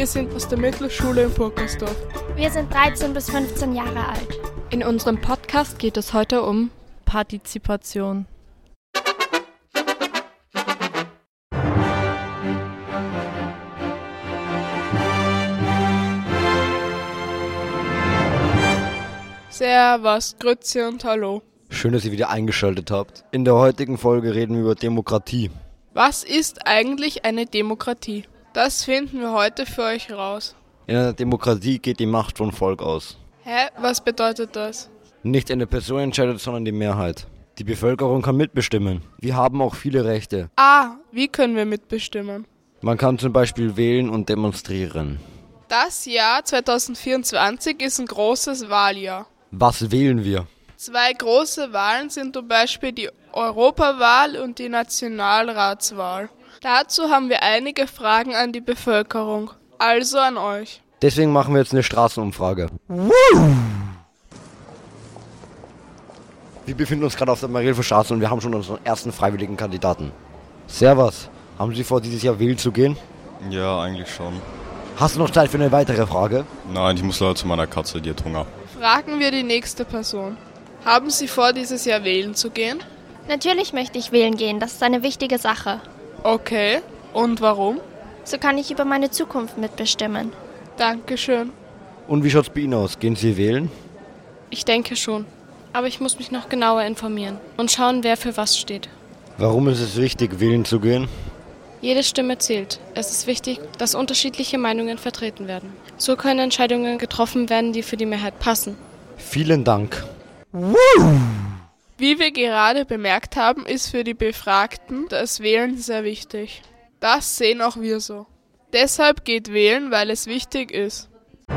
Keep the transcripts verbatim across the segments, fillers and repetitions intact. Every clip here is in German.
Wir sind aus der Mittelschule in Burgersdorf. Wir sind dreizehn bis fünfzehn Jahre alt. In unserem Podcast geht es heute um Partizipation. Servus, Grüezi und Hallo. Schön, dass ihr wieder eingeschaltet habt. In der heutigen Folge reden wir über Demokratie. Was ist eigentlich eine Demokratie? Das finden wir heute für euch raus. In einer Demokratie geht die Macht vom Volk aus. Hä? Was bedeutet das? Nicht eine Person entscheidet, sondern die Mehrheit. Die Bevölkerung kann mitbestimmen. Wir haben auch viele Rechte. Ah, wie können wir mitbestimmen? Man kann zum Beispiel wählen und demonstrieren. Das Jahr zwanzig vierundzwanzig ist ein großes Wahljahr. Was wählen wir? Zwei große Wahlen sind zum Beispiel die Europawahl und die Nationalratswahl. Dazu haben wir einige Fragen an die Bevölkerung, also an euch. Deswegen machen wir jetzt eine Straßenumfrage. Wir befinden uns gerade auf der Marilferstraße und wir haben schon unseren ersten freiwilligen Kandidaten. Servus, haben Sie vor, dieses Jahr wählen zu gehen? Ja, eigentlich schon. Hast du noch Zeit für eine weitere Frage? Nein, ich muss leider zu meiner Katze, die hat Hunger. Fragen wir die nächste Person. Haben Sie vor, dieses Jahr wählen zu gehen? Natürlich möchte ich wählen gehen, das ist eine wichtige Sache. Okay, und warum? So kann ich über meine Zukunft mitbestimmen. Dankeschön. Und wie schaut's bei Ihnen aus? Gehen Sie wählen? Ich denke schon. Aber ich muss mich noch genauer informieren und schauen, wer für was steht. Warum ist es wichtig, wählen zu gehen? Jede Stimme zählt. Es ist wichtig, dass unterschiedliche Meinungen vertreten werden. So können Entscheidungen getroffen werden, die für die Mehrheit passen. Vielen Dank. Wie wir gerade bemerkt haben, ist für die Befragten das Wählen sehr wichtig. Das sehen auch wir so. Deshalb geht wählen, weil es wichtig ist.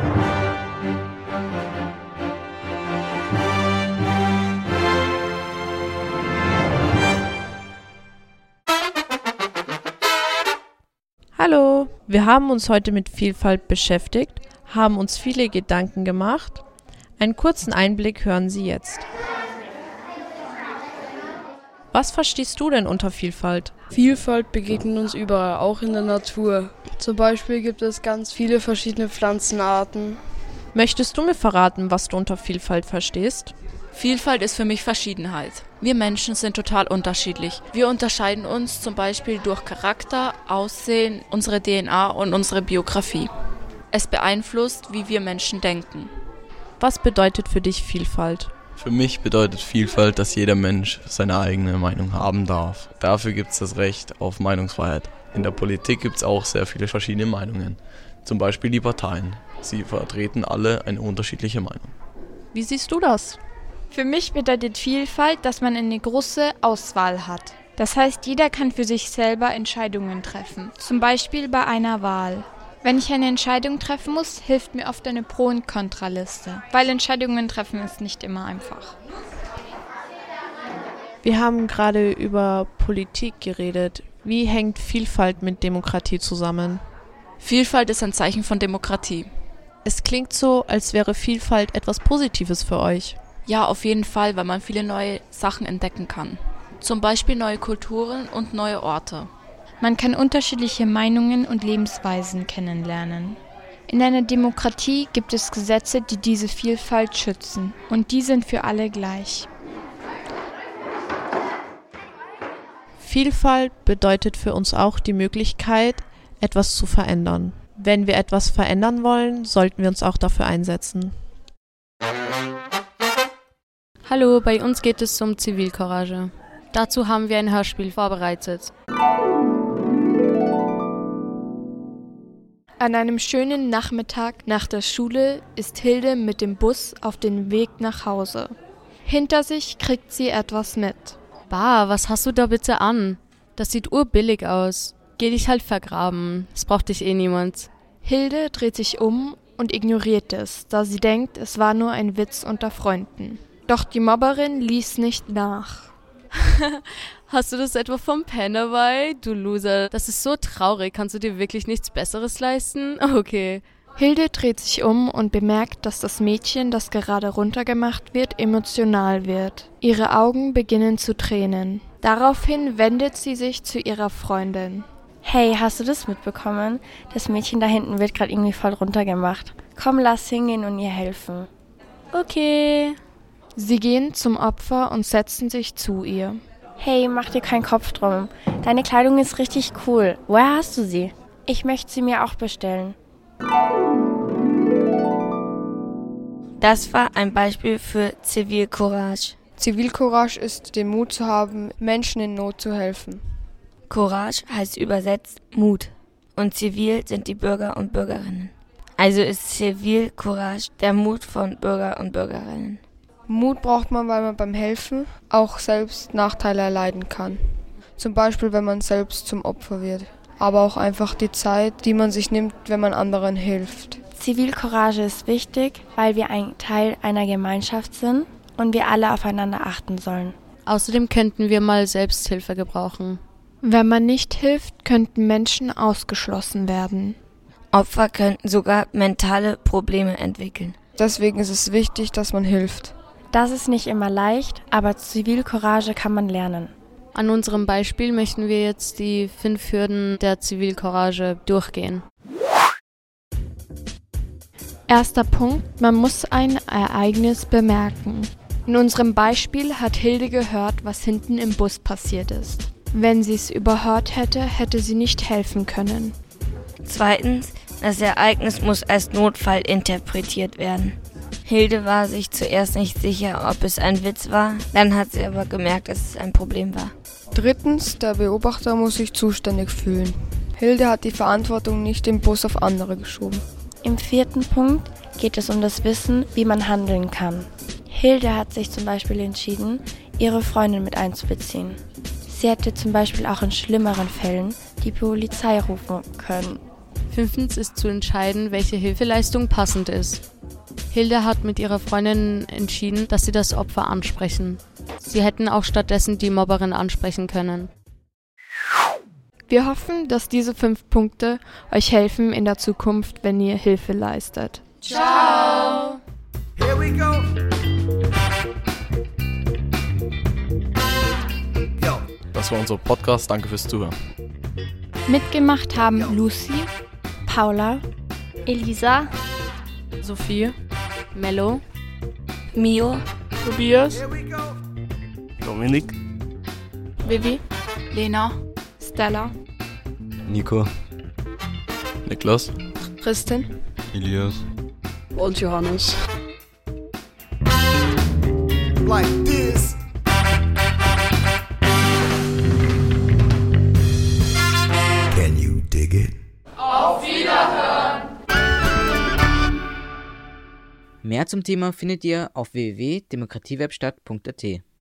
Hallo, wir haben uns heute mit Vielfalt beschäftigt, haben uns viele Gedanken gemacht. Einen kurzen Einblick hören Sie jetzt. Was verstehst du denn unter Vielfalt? Vielfalt begegnet uns überall, auch in der Natur. Zum Beispiel gibt es ganz viele verschiedene Pflanzenarten. Möchtest du mir verraten, was du unter Vielfalt verstehst? Vielfalt ist für mich Verschiedenheit. Wir Menschen sind total unterschiedlich. Wir unterscheiden uns zum Beispiel durch Charakter, Aussehen, unsere D N A und unsere Biografie. Es beeinflusst, wie wir Menschen denken. Was bedeutet für dich Vielfalt? Für mich bedeutet Vielfalt, dass jeder Mensch seine eigene Meinung haben darf. Dafür gibt es das Recht auf Meinungsfreiheit. In der Politik gibt es auch sehr viele verschiedene Meinungen. Zum Beispiel die Parteien. Sie vertreten alle eine unterschiedliche Meinung. Wie siehst du das? Für mich bedeutet Vielfalt, dass man eine große Auswahl hat. Das heißt, jeder kann für sich selber Entscheidungen treffen. Zum Beispiel bei einer Wahl. Wenn ich eine Entscheidung treffen muss, hilft mir oft eine Pro- und Kontraliste, weil Entscheidungen treffen ist nicht immer einfach. Wir haben gerade über Politik geredet. Wie hängt Vielfalt mit Demokratie zusammen? Vielfalt ist ein Zeichen von Demokratie. Es klingt so, als wäre Vielfalt etwas Positives für euch. Ja, auf jeden Fall, weil man viele neue Sachen entdecken kann. Zum Beispiel neue Kulturen und neue Orte. Man kann unterschiedliche Meinungen und Lebensweisen kennenlernen. In einer Demokratie gibt es Gesetze, die diese Vielfalt schützen. Und die sind für alle gleich. Vielfalt bedeutet für uns auch die Möglichkeit, etwas zu verändern. Wenn wir etwas verändern wollen, sollten wir uns auch dafür einsetzen. Hallo, bei uns geht es um Zivilcourage. Dazu haben wir ein Hörspiel vorbereitet. An einem schönen Nachmittag nach der Schule ist Hilde mit dem Bus auf dem Weg nach Hause. Hinter sich kriegt sie etwas mit. Bah, was hast du da bitte an? Das sieht urbillig aus. Geh dich halt vergraben, es braucht dich eh niemand. Hilde dreht sich um und ignoriert es, da sie denkt, es war nur ein Witz unter Freunden. Doch die Mobberin ließ nicht nach. Hast du das etwa vom Pen dabei? Du Loser, das ist so traurig. Kannst du dir wirklich nichts Besseres leisten? Okay. Hilde dreht sich um und bemerkt, dass das Mädchen, das gerade runtergemacht wird, emotional wird. Ihre Augen beginnen zu tränen. Daraufhin wendet sie sich zu ihrer Freundin. Hey, hast du das mitbekommen? Das Mädchen da hinten wird gerade irgendwie voll runtergemacht. Komm, lass hingehen und ihr helfen. Okay. Sie gehen zum Opfer und setzen sich zu ihr. Hey, mach dir keinen Kopf drum. Deine Kleidung ist richtig cool. Woher hast du sie? Ich möchte sie mir auch bestellen. Das war ein Beispiel für Zivilcourage. Zivilcourage ist, den Mut zu haben, Menschen in Not zu helfen. Courage heißt übersetzt Mut. Und zivil sind die Bürger und Bürgerinnen. Also ist Zivilcourage der Mut von Bürger und Bürgerinnen. Mut braucht man, weil man beim Helfen auch selbst Nachteile erleiden kann. Zum Beispiel, wenn man selbst zum Opfer wird. Aber auch einfach die Zeit, die man sich nimmt, wenn man anderen hilft. Zivilcourage ist wichtig, weil wir ein Teil einer Gemeinschaft sind und wir alle aufeinander achten sollen. Außerdem könnten wir mal Selbsthilfe gebrauchen. Wenn man nicht hilft, könnten Menschen ausgeschlossen werden. Opfer könnten sogar mentale Probleme entwickeln. Deswegen ist es wichtig, dass man hilft. Das ist nicht immer leicht, aber Zivilcourage kann man lernen. An unserem Beispiel möchten wir jetzt die fünf Hürden der Zivilcourage durchgehen. Erster Punkt, man muss ein Ereignis bemerken. In unserem Beispiel hat Hilde gehört, was hinten im Bus passiert ist. Wenn sie es überhört hätte, hätte sie nicht helfen können. Zweitens, das Ereignis muss als Notfall interpretiert werden. Hilde war sich zuerst nicht sicher, ob es ein Witz war, dann hat sie aber gemerkt, dass es ein Problem war. Drittens, der Beobachter muss sich zuständig fühlen. Hilde hat die Verantwortung nicht im Bus auf andere geschoben. Im vierten Punkt geht es um das Wissen, wie man handeln kann. Hilde hat sich zum Beispiel entschieden, ihre Freundin mit einzubeziehen. Sie hätte zum Beispiel auch in schlimmeren Fällen die Polizei rufen können. Fünftens ist zu entscheiden, welche Hilfeleistung passend ist. Hilde hat mit ihrer Freundin entschieden, dass sie das Opfer ansprechen. Sie hätten auch stattdessen die Mobberin ansprechen können. Wir hoffen, dass diese fünf Punkte euch helfen in der Zukunft, wenn ihr Hilfe leistet. Ciao! Here we go. Yo. Das war unser Podcast. Danke fürs Zuhören. Mitgemacht haben Lucy, Paula, Elisa, Sophie, Mello, Mio, Tobias, Dominik, Vivi, Lena, Stella, Nico, Niklas, Kristin, Elias und Johannes. Like this. Can you dig it? Auf Wiederhören! Mehr zum Thema findet ihr auf w w w punkt demokratiewerkstatt punkt a t.